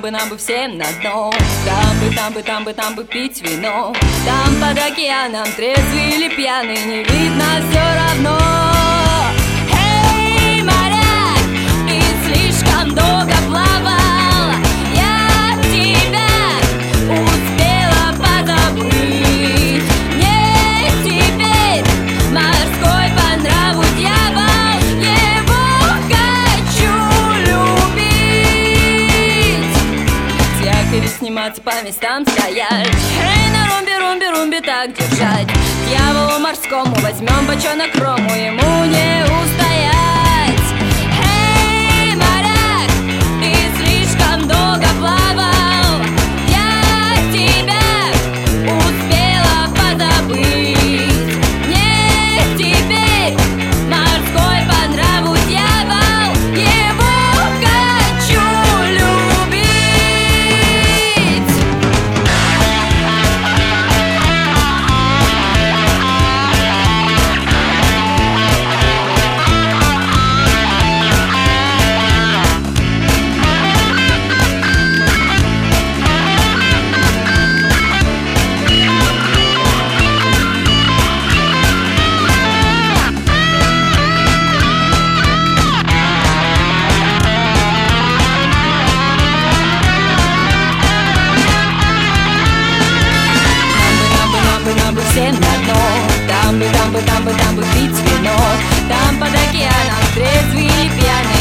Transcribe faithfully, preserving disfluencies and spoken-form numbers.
бы, нам бы всем на дно. Там бы, там бы, там бы, там бы пить вино. Там под океаном трезвый или пьяный, не видно все равно. Эй, моряк, ты слишком долго плавал, я тебя успела позабыть. Мне теперь морской по нраву дьявол, его хочу любить. С якоря сниматься, по местам стоять. Эй, на румбе, румбе, румбе так держать. Дьяволу морскому возьмем бочонок рому, ему не устоять. Эй, моряк, ты слишком долго плавал, я тебя успела позабыть. Мне теперь морской по нраву дьявол, его хочу любить. Нам бы всем на дно. Там бы, там бы, там бы, там бы пить вино. Там под океаном трезвый или пьяный,